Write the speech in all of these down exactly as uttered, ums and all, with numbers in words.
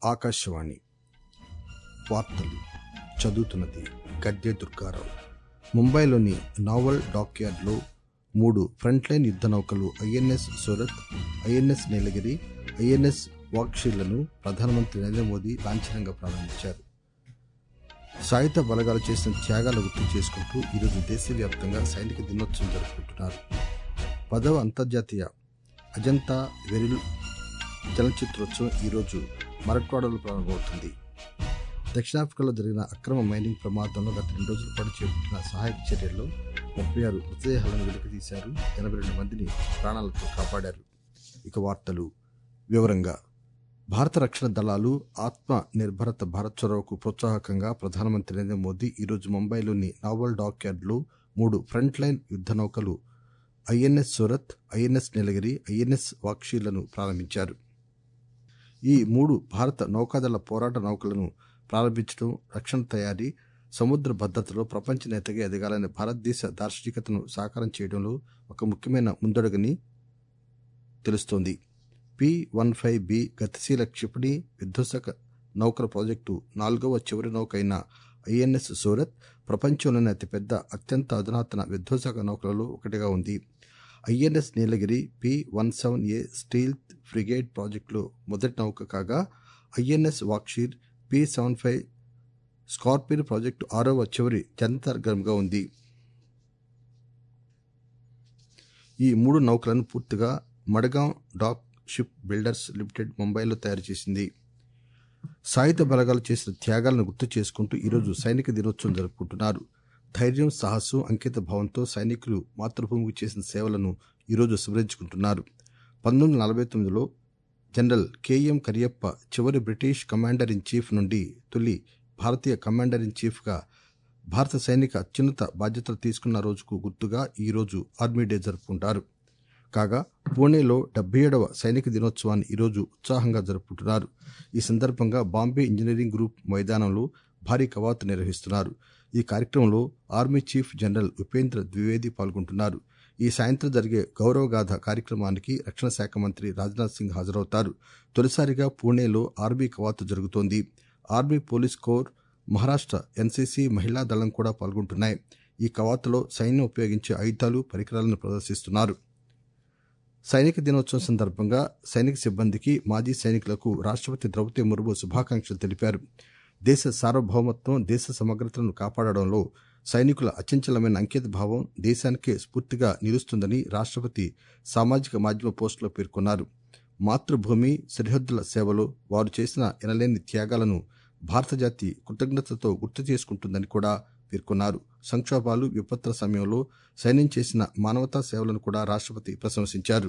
ఆకాశవాణి వార్తలు చదువుతున్నది గద్దె దుర్గారావు. ముంబైలోని నావల్ డాక్యార్డ్లో మూడు ఫ్రంట్లైన్ యుద్ధ నౌకలు INS Surat, INS Nilgiri, INS వాక్షీలను ప్రధానమంత్రి నరేంద్ర మోదీ లాంఛనంగా ప్రారంభించారు. సాయుధ బలగాలు చేసిన త్యాగాలు గుర్తు చేసుకుంటూ ఈరోజు దేశవ్యాప్తంగా సైనిక దినోత్సవం జరుపుకుంటున్నారు. పదవ అంతర్జాతీయ అజంతా వెరిల్ చలనచిత్రోత్సవం ఈరోజు మరట్వాడలో ప్రారంభమవుతుంది. దక్షిణాఫ్రికాలో జరిగిన అక్రమ మైనింగ్ ప్రమాదంలో గత రెండు రోజుల పాటు చేపట్టిన సహాయక చర్యల్లో ముప్పై ఆరు మృతదేహాలను వెలికితీశారు. ఎనభై రెండు మందిని ప్రాణాలతో కాపాడారు. ఇక వార్తలు వివరంగా. భారత రక్షణ దళాలు ఆత్మ నిర్భరత భారత్ చొరవకు ప్రోత్సాహకంగా ప్రధానమంత్రి నరేంద్ర మోదీ ఈరోజు ముంబైలోని నావల్ డాక్యార్డ్లో మూడు ఫ్రంట్ లైన్ యుద్ధ నౌకలు INS Surat, INS Nilgiri, INS వాక్షీలను ప్రారంభించారు. ఈ మూడు భారత నౌకాదళ పోరాట నౌకలను ప్రారంభించడం రక్షణ తయారీ, సముద్ర భద్రతలో ప్రపంచ నేతగా ఎదగాలనే భారతదేశ దార్శనికతను సాకారం చేయడంలో ఒక ముఖ్యమైన ముందడుగని తెలుస్తోంది. పి వన్ ఫైవ్ బి గతిశీల క్షిపణి విధ్వంసక నౌకల ప్రాజెక్టు నాలుగవ చివరి నౌక అయిన ఐఎన్ఎస్ సూరత్ ప్రపంచంలోని అతిపెద్ద, అత్యంత అధునాతన విధ్వంసక నౌకలలో ఒకటిగా ఉంది. INS Nilgiri P one seven A steel frigate ప్రాజెక్టులో మొదటి నౌక కాగా, INS Vagsheer P seven five scorpion project ఆరవ చివరి జంతర్గంగా ఉంది. ఈ మూడు నౌకలను పూర్తిగా Mazagon dock ship builders limited ముంబైలో తయారు చేసింది. సాయుధ బలగాలు చేసిన త్యాగాలను గుర్తు చేసుకుంటూ ఈరోజు సైనిక దినోత్సవం జరుపుకుంటున్నారు. ధైర్యం, సాహసం, అంకిత భావంతో సైనికులు మాతృభూమికి చేసిన సేవలను ఈరోజు స్మరించుకుంటున్నారు. పంతొమ్మిది వందల నలభై తొమ్మిదిలో జనరల్ కెఎం కరియప్ప చివరి బ్రిటిష్ కమాండర్ ఇన్ చీఫ్ నుండి తొలి భారతీయ కమాండర్ ఇన్ చీఫ్గా భారత సైనిక అత్యున్నత బాధ్యతలు తీసుకున్న రోజుకు గుర్తుగా ఈరోజు ఆర్మీ డే జరుపుకుంటారు. కాగా పూణేలో డెబ్బై ఏడవ సైనిక దినోత్సవాన్ని ఈరోజు ఉత్సాహంగా జరుపుకుంటున్నారు. ఈ సందర్భంగా బాంబే ఇంజనీరింగ్ గ్రూప్ మైదానంలో భారీ కవాతు నిర్వహిస్తున్నారు. ఈ కార్యక్రమంలో army chief general Upendra Dwivedi పాల్గొంటున్నారు. ఈ సాయంత్రం జరిగే గౌరవగాథ కార్యక్రమానికి రక్షణ శాఖ మంత్రి రాజ్నాథ్ సింగ్ హాజరవుతారు. తొలిసారిగా పూణేలో ఆర్మీ కవాతు జరుగుతోంది. Army, police corps, Maharashtra NCC మహిళా దళం కూడా పాల్గొంటున్నాయి. ఈ కవాతులో సైన్యం ఉపయోగించే ఆయుధాలు, పరికరాలను ప్రదర్శిస్తున్నారు. సైనిక దినోత్సవం సందర్భంగా సైనిక సిబ్బందికి, మాజీ సైనికులకు రాష్ట్రపతి ద్రౌపది ముర్ము శుభాకాంక్షలు తెలిపారు. దేశ సార్వభౌమత్వం, దేశ సమగ్రతలను కాపాడడంలో సైనికుల అచంచలమైన అంకిత భావం దేశానికే స్ఫూర్తిగా నిలుస్తుందని రాష్ట్రపతి సామాజిక మాధ్యమ పోస్టులో పేర్కొన్నారు. మాతృభూమి, సరిహద్దుల సేవలో వారు చేసిన ఎనలేని త్యాగాలను భారత జాతి కృతజ్ఞతతో గుర్తు చేసుకుంటుందని కూడా పేర్కొన్నారు. సంక్షోభాలు, విపత్తుల సమయంలో సైన్యం చేసిన మానవతా సేవలను కూడా రాష్ట్రపతి ప్రశంసించారు.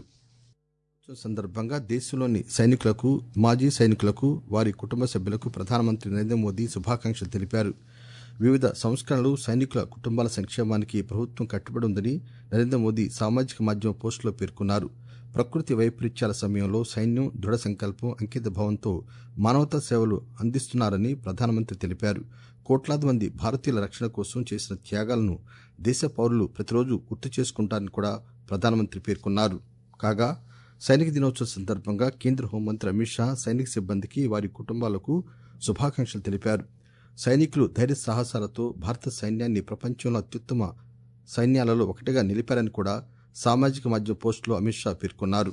సందర్భంగా దేశంలోని సైనికులకు, మాజీ సైనికులకు, వారి కుటుంబ సభ్యులకు ప్రధానమంత్రి నరేంద్ర మోదీ శుభాకాంక్షలు తెలిపారు. వివిధ సంస్కరణలు, సైనికుల కుటుంబాల సంక్షేమానికి ప్రభుత్వం కట్టుబడి ఉందని నరేంద్ర మోదీ సామాజిక మాధ్యమ పోస్టులో పేర్కొన్నారు. ప్రకృతి వైపరీత్యాల సమయంలో సైన్యం దృఢ సంకల్పం, అంకిత భావంతో మానవతా సేవలు అందిస్తున్నారని ప్రధానమంత్రి తెలిపారు. కోట్లాది మంది భారతీయుల రక్షణ కోసం చేసిన త్యాగాలను దేశ పౌరులు ప్రతిరోజు గుర్తు చేసుకుంటారని కూడా ప్రధానమంత్రి పేర్కొన్నారు. కాగా సైనిక దినోత్సవం సందర్భంగా కేంద్ర హోంమంత్రి అమిత్ షా సైనిక సిబ్బందికి, వారి కుటుంబాలకు శుభాకాంక్షలు తెలిపారు. సైనికులు ధైర్య సాహసాలతో భారత సైన్యాన్ని ప్రపంచంలో అత్యుత్తమ సైన్యాలలో ఒకటిగా నిలిపారని కూడా సామాజిక మాధ్యమ పోస్టులో అమిత్ షా పేర్కొన్నారు.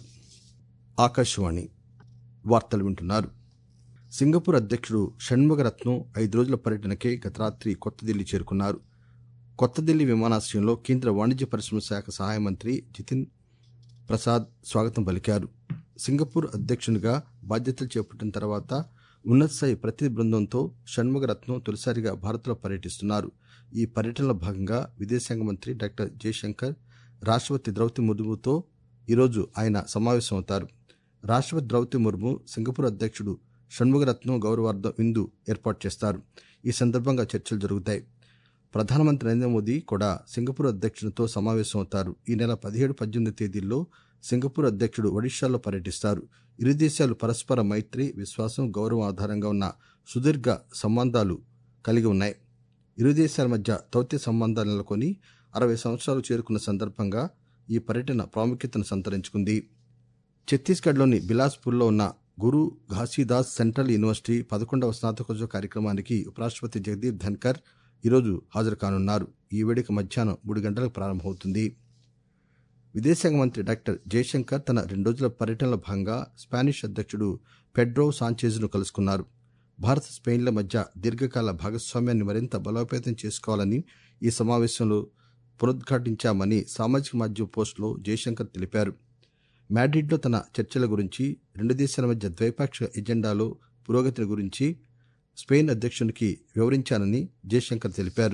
ఆకాశవాణి వార్తలు వింటున్నారు. సింగపూర్ అధ్యక్షుడు షణ్ముగరత్నం ఐదు రోజుల పర్యటనకే గత రాత్రి కొత్త ఢిల్లీ చేరుకున్నారు. కొత్త ఢిల్లీ విమానాశ్రయంలో కేంద్ర వాణిజ్య పరిశ్రమల శాఖ సహాయ మంత్రి జితిన్ ప్రసాద్ స్వాగతం పలికారు. సింగపూర్ అధ్యక్షునిగా బాధ్యతలు చేపట్టిన తర్వాత ఉన్నత స్థాయి ప్రతినిధి బృందంతో షణ్ముగరత్నం తొలిసారిగా భారత్లో పర్యటిస్తున్నారు. ఈ పర్యటనలో భాగంగా విదేశాంగ మంత్రి డాక్టర్ జయశంకర్, రాష్ట్రపతి ద్రౌపది ముర్ముతో ఈరోజు ఆయన సమావేశమవుతారు. రాష్ట్రపతి ద్రౌపది ముర్ము, సింగపూర్ అధ్యక్షుడు షణ్ముగరత్నం గౌరవార్థం విందు ఏర్పాటు చేస్తారు. ఈ సందర్భంగా చర్చలు జరుగుతాయి. ప్రధానమంత్రి నరేంద్ర మోదీ కూడా సింగపూర్ అధ్యక్షునితో సమావేశమవుతారు. ఈ నెల పదిహేడు, పద్దెనిమిది తేదీల్లో సింగపూర్ అధ్యక్షుడు ఒడిశాలో పర్యటిస్తారు. ఇరు దేశాలు పరస్పర మైత్రి, విశ్వాసం, గౌరవం ఆధారంగా ఉన్న సుదీర్ఘ సంబంధాలు కలిగి ఉన్నాయి. ఇరు దేశాల మధ్య దౌత్య సంబంధాలు నెలకొని అరవై సంవత్సరాలు చేరుకున్న సందర్భంగా ఈ పర్యటన ప్రాముఖ్యతను సంతరించుకుంది. ఛత్తీస్గఢ్లోని బిలాస్పూర్లో ఉన్న గురు ఘాసీదాస్ సెంట్రల్ యూనివర్సిటీ పదకొండవ స్నాతకోత్సవ కార్యక్రమానికి ఉపరాష్ట్రపతి జగదీప్ ధన్కర్ ఈరోజు హాజరు కానున్నారు. ఈ వేడుక మధ్యాహ్నం మూడు గంటలకు ప్రారంభమవుతుంది. విదేశాంగ మంత్రి డాక్టర్ జయశంకర్ తన రెండు రోజుల పర్యటనలో భాగంగా స్పానిష్ అధ్యక్షుడు పెడ్రో సాంచేజ్ను కలుసుకున్నారు. భారత్ స్పెయిన్ల మధ్య దీర్ఘకాల భాగస్వామ్యాన్ని మరింత బలోపేతం చేసుకోవాలని ఈ సమావేశంలో పునరుద్ఘాటించామని సామాజిక మాధ్యమ పోస్టులో జయశంకర్ తెలిపారు. మాడ్రిడ్లో తన చర్చల గురించి, రెండు దేశాల మధ్య ద్వైపాక్షిక ఎజెండాలో పురోగతిని గురించి స్పెయిన్ అధ్యక్షునికి వివరించానని జయశంకర్ తెలిపారు.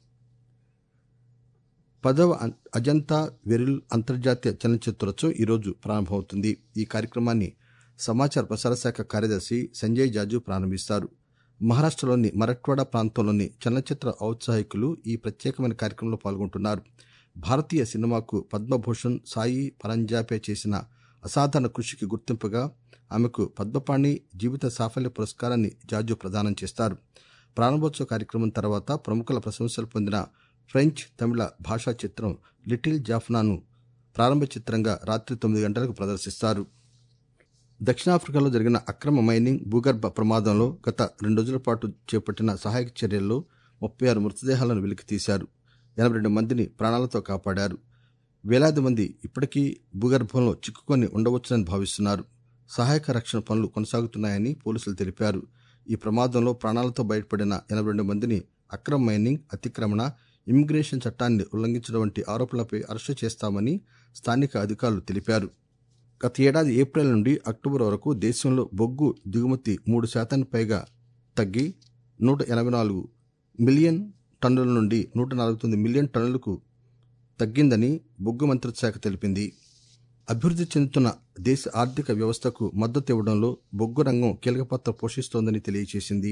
పదవ అజంతా వెరిల్ అంతర్జాతీయ చలనచిత్రోత్సవం ఈరోజు ప్రారంభమవుతుంది. ఈ కార్యక్రమాన్ని సమాచార ప్రసార శాఖ కార్యదర్శి సంజయ్ జాజు ప్రారంభిస్తారు. మహారాష్ట్రలోని మరఠ్వాడా ప్రాంతంలోని చలనచిత్ర ఔత్సాహికులు ఈ ప్రత్యేకమైన కార్యక్రమంలో పాల్గొంటున్నారు. భారతీయ సినిమాకు పద్మభూషణ్ సాయి పరంజాపే చేసిన అసాధారణ కృషికి గుర్తింపుగా ఆమెకు పద్మపాణి జీవిత సాఫల్య పురస్కారాన్ని జాజు ప్రదానం చేస్తారు. ప్రారంభోత్సవ కార్యక్రమం తర్వాత ప్రముఖుల ప్రశంసలు పొందిన ఫ్రెంచ్, తమిళ భాషా చిత్రం లిటిల్ జాఫ్నాను ప్రారంభ చిత్రంగా రాత్రి తొమ్మిది గంటలకు ప్రదర్శిస్తారు. దక్షిణాఫ్రికాలో జరిగిన అక్రమ మైనింగ్, భూగర్భ ప్రమాదంలో గత రెండు రోజుల పాటు చేపట్టిన సహాయక చర్యల్లో ముప్పై ఆరు మృతదేహాలను వెలికితీశారు. ఎనభై రెండు మందిని ప్రాణాలతో కాపాడారు. వేలాది మంది ఇప్పటికీ భూగర్భంలో చిక్కుకొని ఉండవచ్చునని భావిస్తున్నారు. సహాయక రక్షణ పనులు కొనసాగుతున్నాయని పోలీసులు తెలిపారు. ఈ ప్రమాదంలో ప్రాణాలతో బయటపడిన ఎనభై రెండు మందిని అక్రమ మైనింగ్, అతిక్రమణ, ఇమ్మిగ్రేషన్ చట్టాన్ని ఉల్లంఘించడం వంటి ఆరోపణలపై అరెస్టు చేస్తామని స్థానిక అధికారులు తెలిపారు. గత ఏడాది ఏప్రిల్ నుండి అక్టోబర్ వరకు దేశంలో బొగ్గు దిగుమతి మూడు శాతానికి పైగా తగ్గి నూట ఎనభై నాలుగు మిలియన్ టన్నుల నుండి నూట నలభై తొమ్మిది మిలియన్ టన్నులకు తగ్గిందని బొగ్గు మంత్రిత్వ శాఖ తెలిపింది. అభివృద్ధి చెందుతున్న దేశ ఆర్థిక వ్యవస్థకు మద్దతు ఇవ్వడంలో బొగ్గు రంగం కీలక పాత్ర పోషిస్తోందని తెలియజేసింది.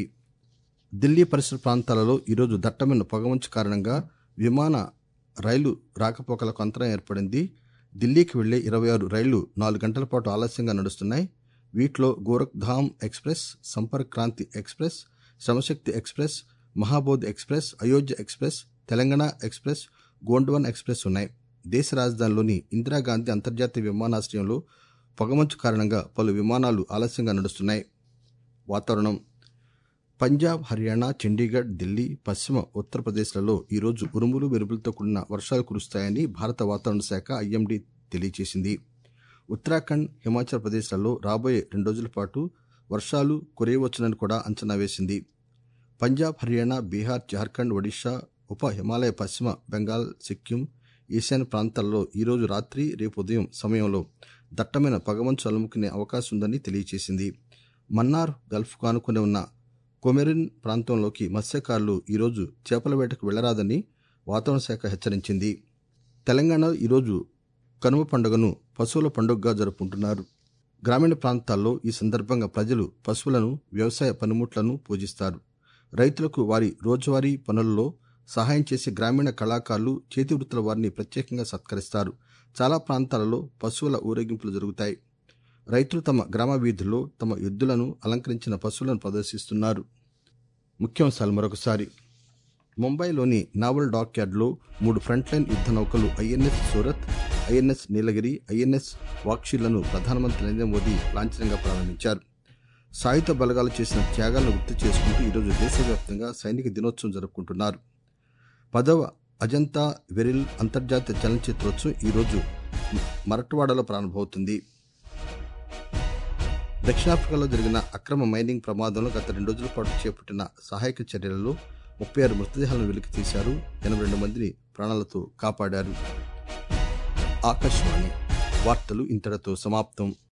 ఢిల్లీ పరిసర ప్రాంతాలలో ఈరోజు దట్టమైన పొగమంచు కారణంగా విమాన, రైలు రాకపోకలకు అంతరం ఏర్పడింది. ఢిల్లీకి వెళ్లే ఇరవై ఆరు రైళ్లు నాలుగు గంటల పాటు ఆలస్యంగా నడుస్తున్నాయి. వీటిలో Gorakhdham express, Sampark Kranti express, Shramshakti express, Mahabodhi express, Ayodhya express, Telangana express, Gondwana express ఉన్నాయి. దేశ రాజధానిలోని ఇందిరాగాంధీ అంతర్జాతీయ విమానాశ్రయంలో పొగమంచు కారణంగా పలు విమానాలు ఆలస్యంగా నడుస్తున్నాయి. వాతావరణం. పంజాబ్, హర్యానా, చండీగఢ్, ఢిల్లీ, పశ్చిమ ఉత్తరప్రదేశ్లలో ఈరోజు ఉరుములు, మెరుపులతో కూడిన వర్షాలు కురుస్తాయని భారత వాతావరణ శాఖ ఐఎండీ తెలియజేసింది. ఉత్తరాఖండ్, హిమాచల్ ప్రదేశ్లలో రాబోయే రెండు రోజుల పాటు వర్షాలు కురియవచ్చునని కూడా అంచనా వేసింది. పంజాబ్, హర్యానా, బీహార్, జార్ఖండ్, ఒడిషా, ఉప హిమాలయ, పశ్చిమ బెంగాల్, సిక్కిం, ఈశాన్య ప్రాంతాల్లో ఈరోజు రాత్రి, రేపు ఉదయం సమయంలో దట్టమైన పొగమంచు అలుముకునే అవకాశం ఉందని తెలియజేసింది. మన్నార్ గల్ఫ్ కానుకొని ఉన్న కొమెరిన్ ప్రాంతంలోకి మత్స్యకారులు ఈరోజు చేపల వేటకు వెళ్లరాదని వాతావరణ శాఖ హెచ్చరించింది. తెలంగాణలో ఈరోజు కనుమ పండుగను పశువుల పండుగగా జరుపుకుంటున్నారు. గ్రామీణ ప్రాంతాల్లో ఈ సందర్భంగా ప్రజలు పశువులను, వ్యవసాయ పనిముట్లను పూజిస్తారు. రైతులకు వారి రోజువారీ పనుల్లో సహాయం చేసే గ్రామీణ కళాకారులు, చేతి వృత్తుల వారిని ప్రత్యేకంగా సత్కరిస్తారు. చాలా ప్రాంతాలలో పశువుల ఊరేగింపులు జరుగుతాయి. రైతులు తమ గ్రామ వీధుల్లో తమ ఎద్దులను, అలంకరించిన పశువులను ప్రదర్శిస్తున్నారు. ముఖ్యాంశాలు మరొకసారి. ముంబైలోని నావల్ డాక్ యార్డ్లో మూడు ఫ్రంట్లైన్ యుద్ధ నౌకలు INS Surat, INS Nilgiri, INS వాక్షిలను ప్రధానమంత్రి నరేంద్ర మోదీ లాంఛనంగా ప్రారంభించారు. సాయుధ బలగాలు చేసిన త్యాగాలను గుర్తు చేసుకుంటూ ఈరోజు దేశవ్యాప్తంగా సైనిక దినోత్సవం జరుపుకుంటున్నారు. పదవ అజంతా వెరిల్ అంతర్జాతీయ చలనచిత్రోత్సవం ఈరోజు మరఠ్వాడాలో ప్రారంభమవుతుంది. దక్షిణాఫ్రికాలో జరిగిన అక్రమ మైనింగ్ ప్రమాదంలో గత రెండు రోజుల పాటు చేపట్టిన సహాయక చర్యలలో ముప్పై ఆరు మృతదేహాలను వెలికి తీశారు. ఎనభై రెండు మందిని ప్రాణాలతో కాపాడారు. ఆకాశవాణి వార్తలు ఇంతటితో సమాప్తం.